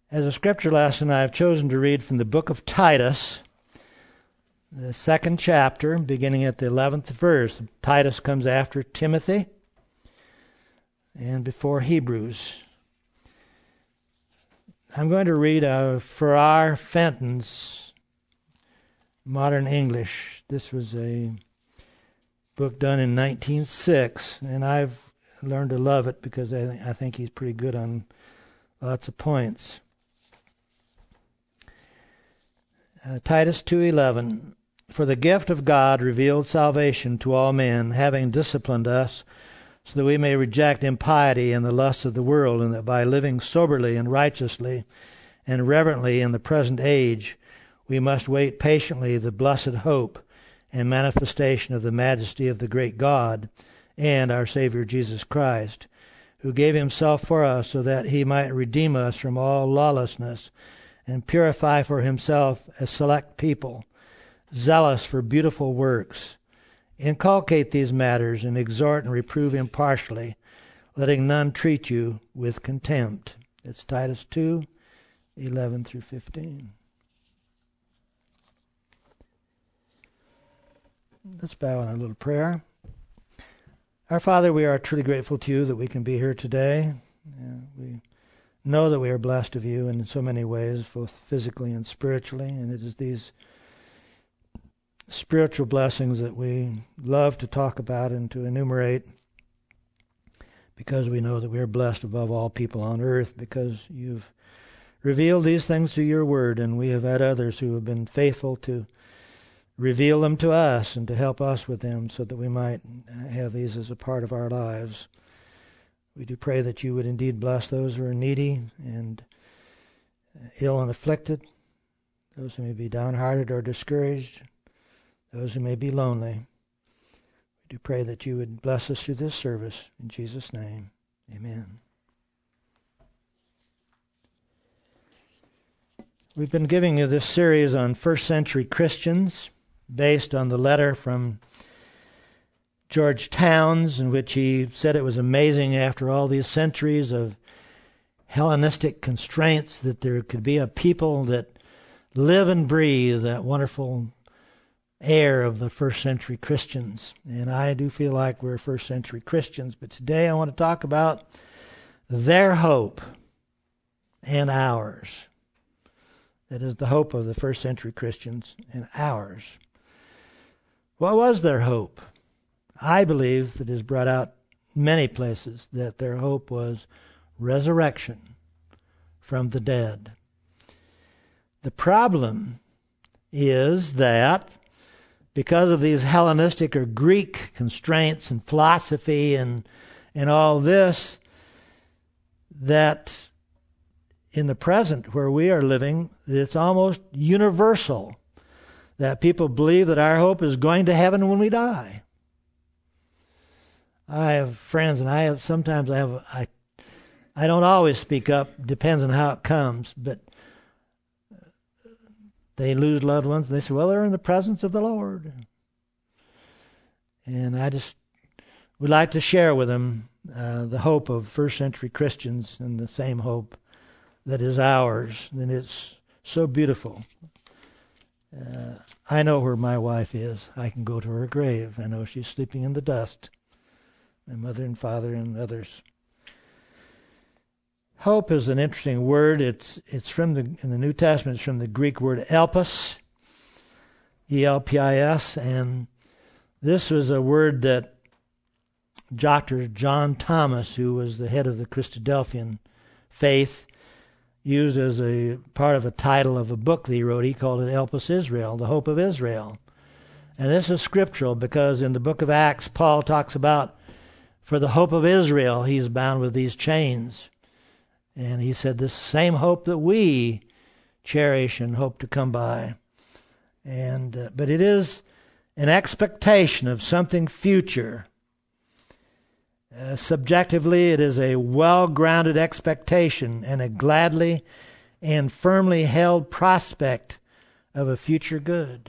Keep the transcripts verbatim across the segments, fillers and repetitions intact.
As a scripture lesson, I have chosen to read from the book of Titus, the second chapter, beginning at the eleventh verse. Titus comes after Timothy and before Hebrews. I'm going to read uh, Farrar Fenton's Modern English. This was a book done in nineteen oh six, and I've learned to love it because I, I think he's pretty good on lots of points. Uh, Titus two eleven, for the gift of God revealed salvation to all men, having disciplined us, so that we may reject impiety and the lusts of the world, and that by living soberly and righteously and reverently in the present age, we must wait patiently the blessed hope and manifestation of the majesty of the great God and our Savior Jesus Christ, who gave himself for us so that he might redeem us from all lawlessness and purify for himself a select people, zealous for beautiful works. Inculcate these matters and exhort and reprove impartially, letting none treat you with contempt. It's Titus two, eleven through fifteen. Let's bow in a little prayer. Our Father, we are truly grateful to you that we can be here today. Uh, we know that we are blessed of you in so many ways, both physically and spiritually, and it is these spiritual blessings that we love to talk about and to enumerate, because we know that we are blessed above all people on earth, because you've revealed these things through your word, and we have had others who have been faithful to reveal them to us and to help us with them so that we might have these as a part of our lives. We do pray that you would indeed bless those who are needy and ill and afflicted, those who may be downhearted or discouraged, those who may be lonely. We do pray that you would bless us through this service. In Jesus' name, amen. We've been giving you this series on first century Christians based on the letter from George Townes, in which he said it was amazing after all these centuries of Hellenistic constraints that there could be a people that live and breathe that wonderful air of the first century Christians. And I do feel like we're first century Christians, but today I want to talk about their hope and ours. That is the hope of the first century Christians and ours. What was their hope? I believe that is brought out many places that their hope was resurrection from the dead. The problem is that because of these Hellenistic or Greek constraints and philosophy and and all this, that in the present where we are living, it's almost universal that people believe that our hope is going to heaven when we die. I have friends, and I have sometimes I have I I don't always speak up, depends on how it comes, but they lose loved ones, and they say, well, they're in the presence of the Lord. And I just would like to share with them uh, the hope of first century Christians and the same hope that is ours, and it's so beautiful. Uh, I know where my wife is. I can go to her grave. I know she's sleeping in the dust. My mother and father and others. Hope is an interesting word. It's it's from the in the New Testament. It's from the Greek word elpis, E L P I S, and this was a word that Doctor John Thomas, who was the head of the Christadelphian faith, used as a part of a title of a book that he wrote. He called it Elpis Israel, the hope of Israel. And this is scriptural because in the book of Acts, Paul talks about for the hope of Israel, he's bound with these chains. And he said this same hope that we cherish and hope to come by. And uh, but it is an expectation of something future. Uh, subjectively, it is a well-grounded expectation and a gladly and firmly held prospect of a future good.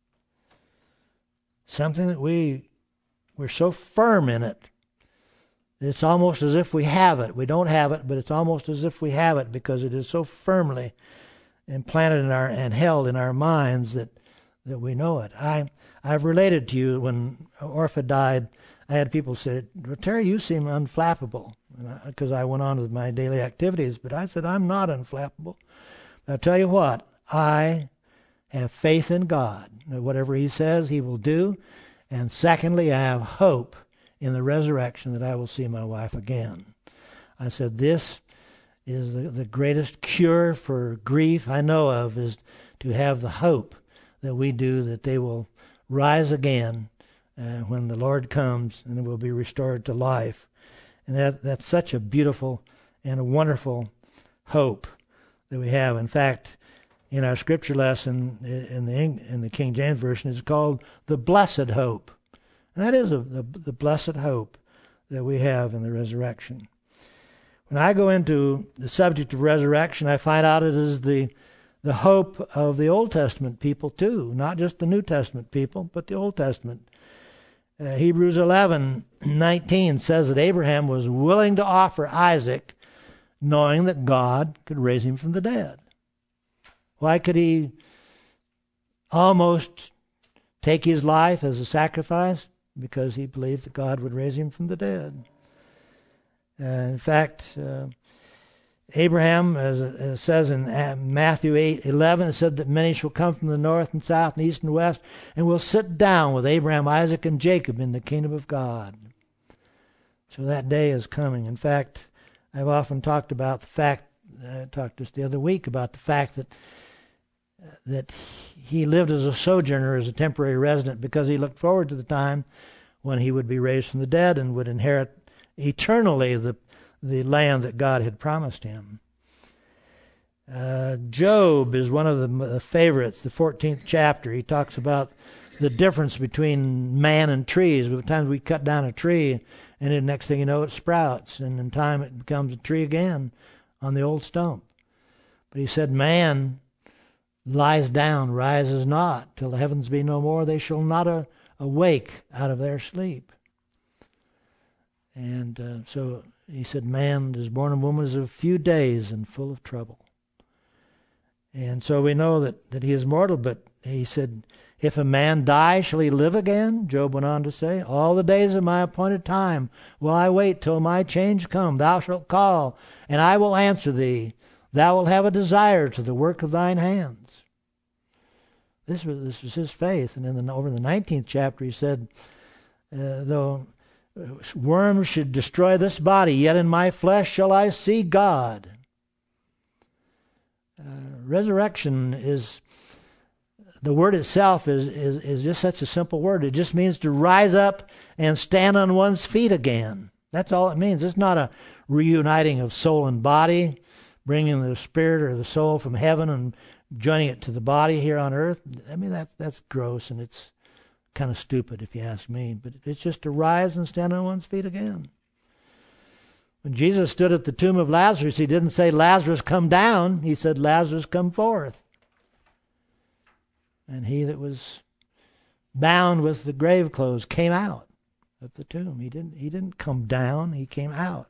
Something that we, we're so firm in it It's almost as if we have it. We don't have it, but it's almost as if we have it because it is so firmly implanted in our and held in our minds that, that we know it. I, I've related to you when Orpha died, I had people say, well, Terry, you seem unflappable, because I, I went on with my daily activities, but I said, I'm not unflappable. But I'll tell you what, I have faith in God. Whatever He says, He will do. And secondly, I have hope in the resurrection that I will see my wife again. I said, this is the, the greatest cure for grief I know of, is to have the hope that we do that they will rise again uh, when the Lord comes and will be restored to life. And that that's such a beautiful and a wonderful hope that we have. In fact, in our scripture lesson in the in the King James Version, it's called the blessed hope. And that is a, the, the blessed hope that we have in the resurrection. When I go into the subject of resurrection, I find out it is the the hope of the Old Testament people too, not just the New Testament people, but the Old Testament. Uh, Hebrews eleven nineteen says that Abraham was willing to offer Isaac, knowing that God could raise him from the dead. Why could he almost take his life as a sacrifice? Because he believed that God would raise him from the dead. Uh, in fact, uh, Abraham, as it says in Matthew eight eleven, it said that many shall come from the north and south and east and west, and will sit down with Abraham, Isaac, and Jacob in the kingdom of God. So that day is coming. In fact, I've often talked about the fact, I talked just the other week about the fact that that he lived as a sojourner, as a temporary resident, because he looked forward to the time when he would be raised from the dead and would inherit eternally the the land that God had promised him. Uh, Job is one of the, the favorites, the fourteenth chapter. He talks about the difference between man and trees. Sometimes we cut down a tree, and the next thing you know, it sprouts, and in time it becomes a tree again on the old stump. But he said, man lies down, rises not, till the heavens be no more. They shall not a- awake out of their sleep. And uh, so he said, man is born of woman is of few days and full of trouble. And so we know that, that he is mortal, but he said, if a man die, shall he live again? Job went on to say, all the days of my appointed time will I wait till my change come. Thou shalt call, and I will answer thee. Thou wilt have a desire to the work of thine hands. This was, this was his faith. And in the, over in the nineteenth chapter, he said, uh, though worms should destroy this body, yet in my flesh shall I see God. Uh, resurrection is, the word itself is, is, is just such a simple word. It just means to rise up and stand on one's feet again. That's all it means. It's not a reuniting of soul and body, bringing the spirit or the soul from heaven and joining it to the body here on earth. I mean, that, that's gross, and it's kind of stupid if you ask me, but it's just to rise and stand on one's feet again. When Jesus stood at the tomb of Lazarus, he didn't say, Lazarus, come down. He said, Lazarus, come forth. And he that was bound with the grave clothes came out of the tomb. He didn't, he didn't come down, he came out.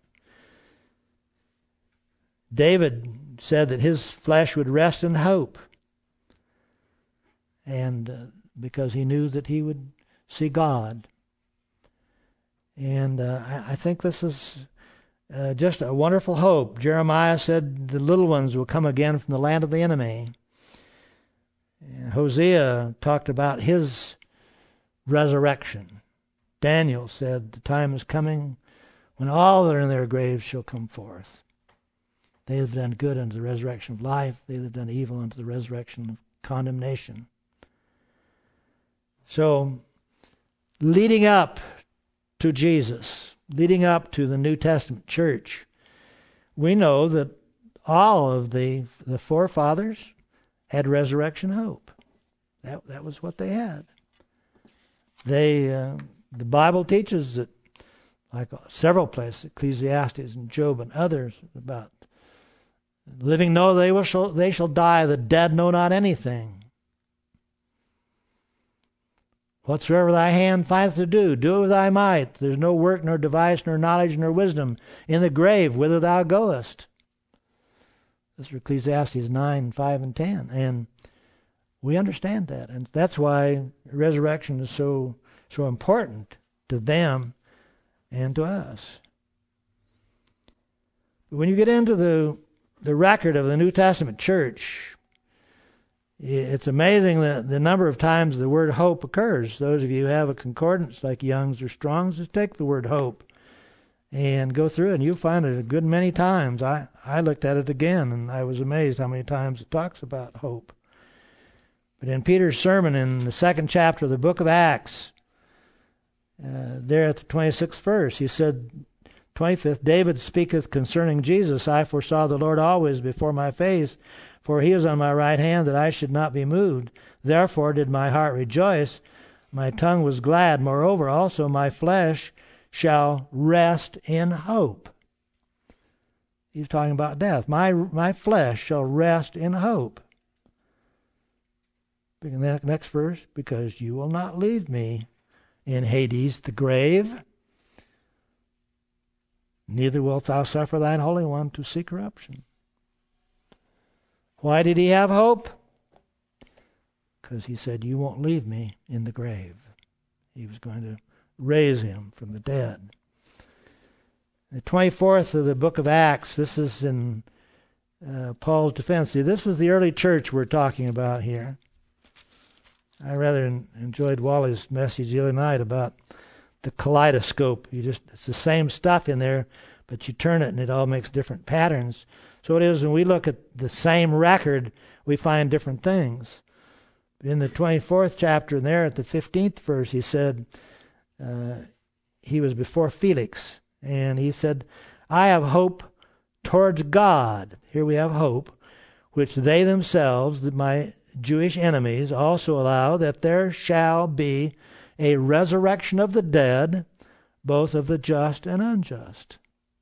David said that his flesh would rest in hope. And uh, because he knew that he would see God. And uh, I, I think this is uh, just a wonderful hope. Jeremiah said the little ones will come again from the land of the enemy. And Hosea talked about his resurrection. Daniel said the time is coming when all that are in their graves shall come forth. They have done good unto the resurrection of life. They have done evil unto the resurrection of condemnation. So, leading up to Jesus, leading up to the New Testament church, we know that all of the the forefathers had resurrection hope. That that was what they had. They uh, the Bible teaches that, like several places, Ecclesiastes and Job and others, about living know they will shall, they shall die. The dead know not anything. Whatsoever thy hand findeth to do, do it with thy might. There's no work, nor device, nor knowledge, nor wisdom in the grave whither thou goest. This is Ecclesiastes nine, five, and ten. And we understand that. And that's why resurrection is so so important to them and to us. But when you get into the, the record of the New Testament church, it's amazing the, the number of times the word hope occurs. Those of you who have a concordance like Young's or Strong's, just take the word hope and go through it, and you'll find it a good many times. I, I looked at it again, and I was amazed how many times it talks about hope. But in Peter's sermon in the second chapter of the book of Acts, uh, there at the twenty-sixth verse, he said, twenty-fifth, David speaketh concerning Jesus, I foresaw the Lord always before my face, for he is on my right hand, that I should not be moved. Therefore did my heart rejoice, my tongue was glad. Moreover, also my flesh shall rest in hope. He's talking about death. My my flesh shall rest in hope. In the next verse, because you will not leave me in Hades, the grave, neither wilt thou suffer thine Holy One to see corruption. Why did he have hope? Because he said, you won't leave me in the grave. He was going to raise him from the dead. The twenty-fourth of the book of Acts, this is in uh, Paul's defense. See, this is the early church we're talking about here. I rather en- enjoyed Wally's message the other night about the kaleidoscope. You just it's the same stuff in there, but you turn it and it all makes different patterns. So it is when we look at the same record, we find different things. In the twenty-fourth chapter, and there at the fifteenth verse, he said, uh, he was before Felix, and he said, I have hope towards God. Here we have hope, which they themselves, my Jewish enemies, also allow that there shall be a resurrection of the dead, both of the just and unjust.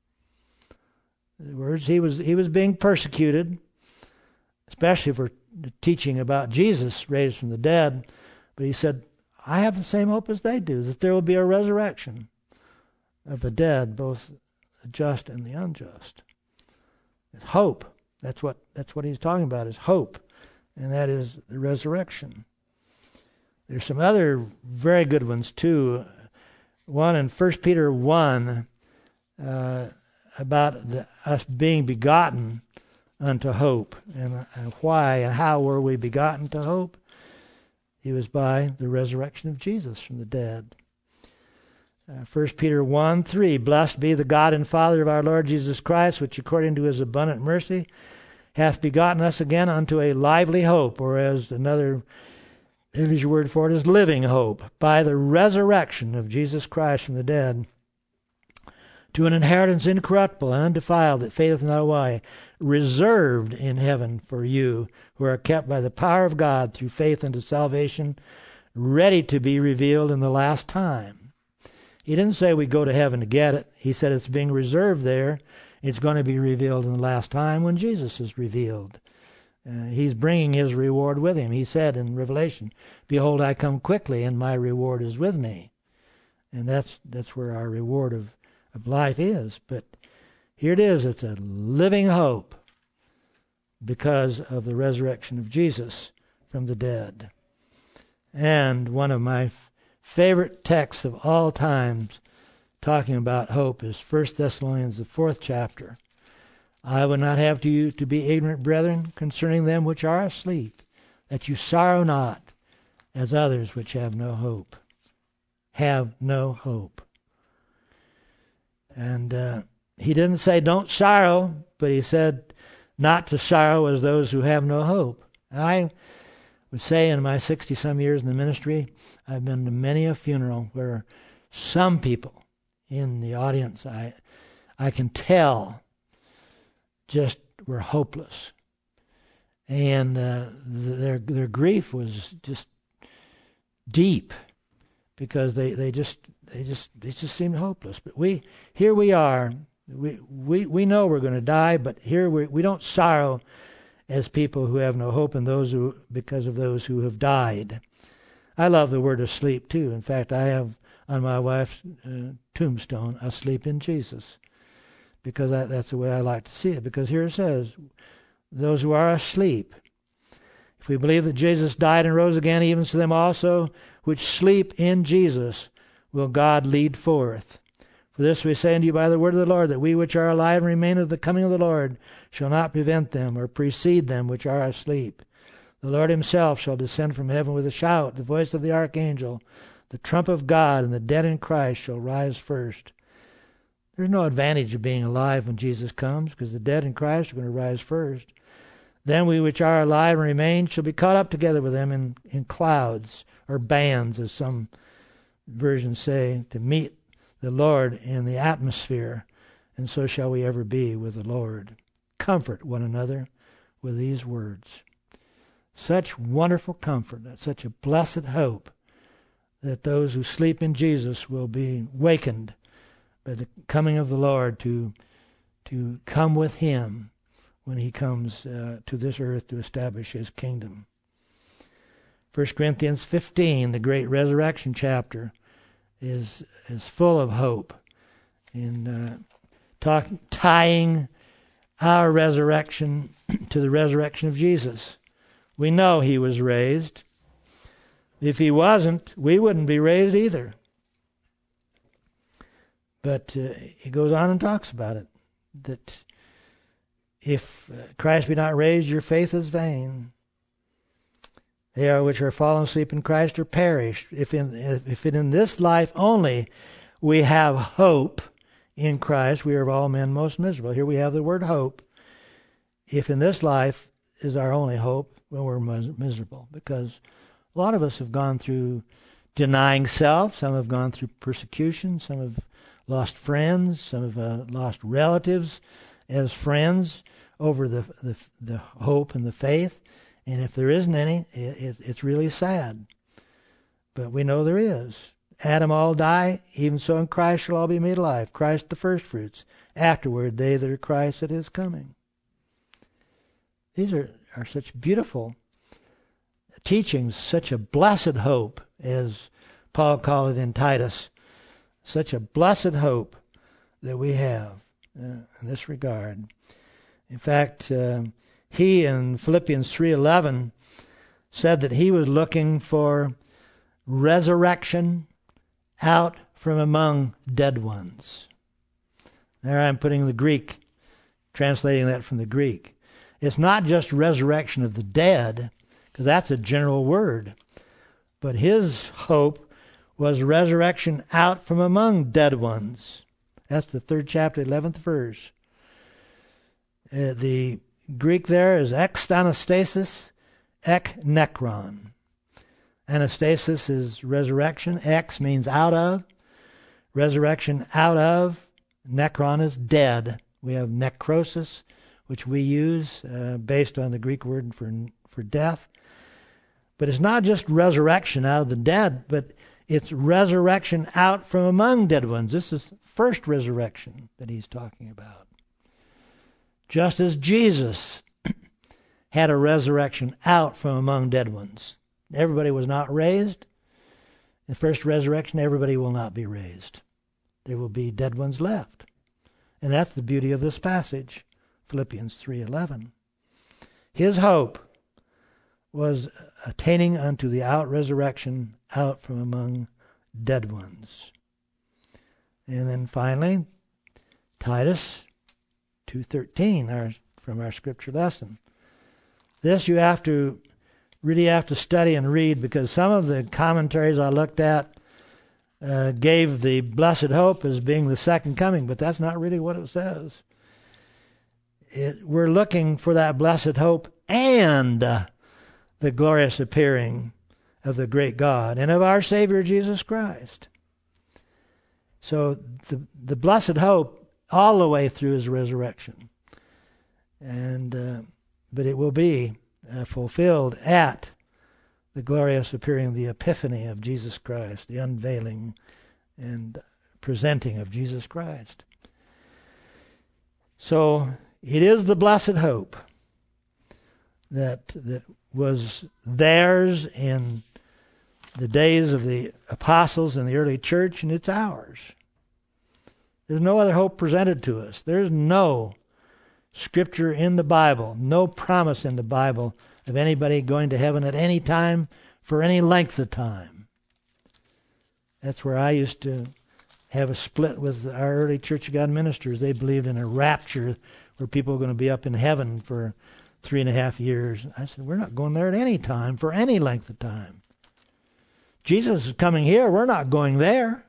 In other words, he was he was being persecuted, especially for teaching about Jesus raised from the dead. But he said, I have the same hope as they do, that there will be a resurrection of the dead, both the just and the unjust. It's hope. That's what that's what he's talking about, is hope. And that is the resurrection. There's some other very good ones too. One in First Peter one, uh, about the, us being begotten unto hope, and, and why and how were we begotten to hope? It was by the resurrection of Jesus from the dead. Uh, First Peter one three, Blessed be the God and Father of our Lord Jesus Christ, which according to his abundant mercy hath begotten us again unto a lively hope, or as another English word for it is living hope, by the resurrection of Jesus Christ from the dead, to an inheritance incorruptible and undefiled, that fadeth not away, reserved in heaven for you, who are kept by the power of God through faith unto salvation, ready to be revealed in the last time. He didn't say we go to heaven to get it. He said it's being reserved there. It's going to be revealed in the last time when Jesus is revealed. Uh, he's bringing his reward with him. He said in Revelation, Behold, I come quickly, and my reward is with me. And that's that's where our reward of, of life is. But here it is. It's a living hope because of the resurrection of Jesus from the dead. And one of my f- favorite texts of all times talking about hope is First Thessalonians, the fourth chapter. I would not have to you to be ignorant, brethren, concerning them which are asleep, that you sorrow not, as others which have no hope. Have no hope. And uh, he didn't say don't sorrow, but he said not to sorrow as those who have no hope. I would say in my sixty-some years in the ministry, I've been to many a funeral where some people in the audience, I I can tell, just were hopeless. And uh, their their grief was just deep because they, they just they just they just seemed hopeless. But we here we are. We we, we know we're going to die, but here we we don't sorrow as people who have no hope and those who because of those who have died. I love the word asleep too. In fact, I have on my wife's uh, tombstone, "Asleep in Jesus," because I, that's the way I like to see it. Because here it says, those who are asleep. If we believe that Jesus died and rose again, even to them also which sleep in Jesus will God lead forth. For this we say unto you by the word of the Lord, that we which are alive and remain of the coming of the Lord shall not prevent them or precede them which are asleep. The Lord himself shall descend from heaven with a shout, the voice of the archangel, the trump of God, and the dead in Christ shall rise first. There's no advantage of being alive when Jesus comes, because the dead in Christ are going to rise first. Then we which are alive and remain shall be caught up together with them in, in clouds, or bands, as some versions say, to meet the Lord in the atmosphere, and so shall we ever be with the Lord. Comfort one another with these words. Such wonderful comfort, such a blessed hope that those who sleep in Jesus will be wakened by the coming of the Lord to, to come with him when he comes uh, to this earth to establish his kingdom. First Corinthians fifteen, the great resurrection chapter, is is full of hope in uh, talk, tying our resurrection to the resurrection of Jesus. We know he was raised. If he wasn't, we wouldn't be raised either. But uh, he goes on and talks about it, that if uh, Christ be not raised, your faith is vain. They are which are fallen asleep in Christ are perished. If in if in this life only we have hope in Christ, we are of all men most miserable. Here we have the word hope. If in this life is our only hope, well, we're miserable, because a lot of us have gone through denying self. Some have gone through persecution. Some have lost friends. Some have uh, lost relatives as friends over the, the the hope and the faith. And if there isn't any, it, it, it's really sad. But we know there is. Adam all die, even so in Christ shall all be made alive. Christ the firstfruits. Afterward, they that are Christ at his coming. These are, are such beautiful teachings, such a blessed hope, as Paul called it in Titus. Such a blessed hope that we have uh, in this regard. In fact, uh, he in Philippians three eleven said that he was looking for resurrection out from among dead ones. There I'm putting the Greek, translating that from the Greek. It's not just resurrection of the dead, because that's a general word, but his hope was resurrection out from among dead ones. That's the third chapter, eleventh verse. Uh, the Greek there is ekstanastasis, ek nekron. Anastasis is resurrection. Ex means out of. Resurrection out of. Nekron is dead. We have necrosis, which we use uh, based on the Greek word for for death. But it's not just resurrection out of the dead, but it's resurrection out from among dead ones. This is first resurrection that he's talking about. Just as Jesus had a resurrection out from among dead ones. Everybody was not raised. In the first resurrection, everybody will not be raised. There will be dead ones left. And that's the beauty of this passage, Philippians three eleven. His hope was attaining unto the out-resurrection out from among dead ones. And then finally, Titus two thirteen, our, from our scripture lesson. This you have to really have to study and read, because some of the commentaries I looked at uh, gave the blessed hope as being the second coming, but that's not really what it says. It, we're looking for that blessed hope and uh, the glorious appearing of the great God and of our Savior Jesus Christ. So the the blessed hope all the way through his resurrection. And uh, but it will be uh, fulfilled at the glorious appearing, the epiphany of Jesus Christ, the unveiling and presenting of Jesus Christ. So it is the blessed hope that that was theirs in the days of the apostles and the early church, and it's ours. There's no other hope presented to us. There's no scripture in the Bible, no promise in the Bible of anybody going to heaven at any time for any length of time. That's where I used to have a split with our early Church of God ministers. They believed in a rapture where people are going to be up in heaven for three and a half years. I said, we're not going there at any time for any length of time. Jesus is coming here. We're not going there.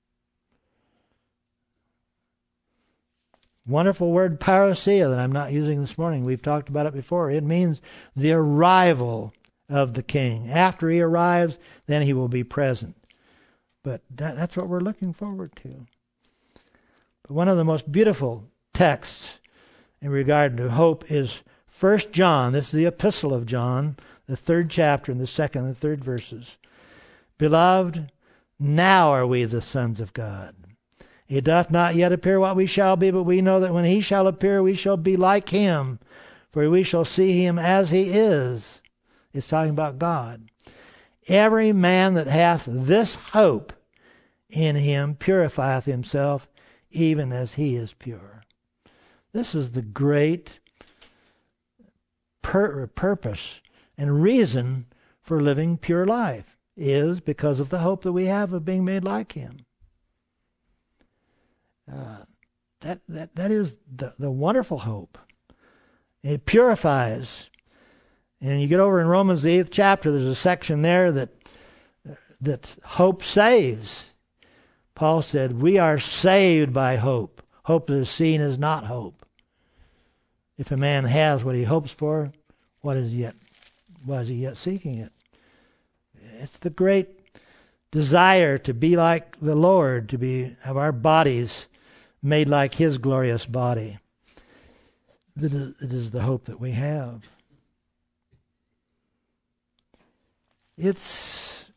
Wonderful word parousia that I'm not using this morning. We've talked about it before. It means the arrival of the King. After he arrives, then he will be present. But that, that's what we're looking forward to. But one of the most beautiful texts in regard to hope is First John. This is the epistle of John, the third chapter and the second and third verses. Beloved, now are we the sons of God. It doth not yet appear what we shall be, but we know that when he shall appear, we shall be like him, for we shall see him as he is. It's talking about God. Every man that hath this hope in him purifieth himself, even as he is pure. This is the great pur- purpose and reason for living pure life, is because of the hope that we have of being made like him. Uh, that that that is the, the wonderful hope. It purifies. And you get over in Romans, the eighth chapter, there's a section there that that hope saves. Paul said, we are saved by hope. Hope that is seen is not hope. If a man has what he hopes for, what is yet why is he yet seeking it? It's the great desire to be like the Lord, to be have our bodies made like his glorious body. It is, it is the hope that we have. It's,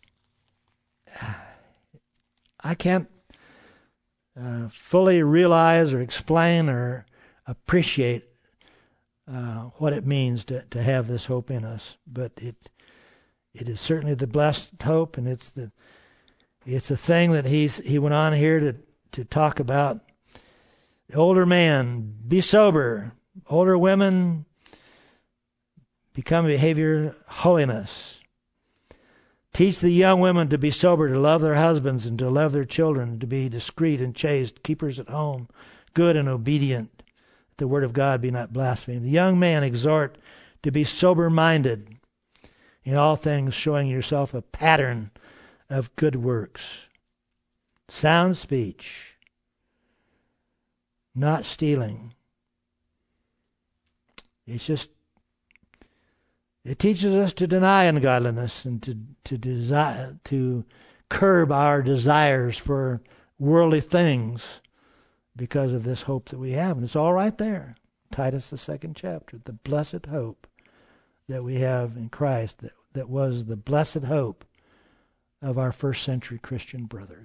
I can't uh, fully realize or explain or appreciate uh, what it means to, to have this hope in us, but it it is certainly the blessed hope, and it's the it's a thing that he's he went on here to to talk about. The older man, be sober. Older women, become behavior holiness. Teach the young women to be sober, to love their husbands and to love their children, to be discreet and chaste, keepers at home, good and obedient, that the word of God be not blasphemed. The young man exhort to be sober-minded, in all things showing yourself a pattern of good works. Sound speech. Not stealing. It's just, it teaches us to deny ungodliness and to to desire to curb our desires for worldly things because of this hope that we have. And it's all right there. Titus, the second chapter, the blessed hope that we have in Christ, that, that was the blessed hope of our first century Christian brothers.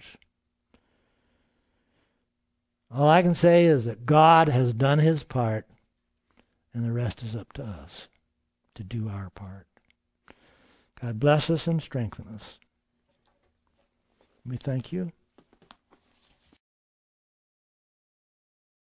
All I can say is that God has done his part, and the rest is up to us to do our part. God bless us and strengthen us. We thank you.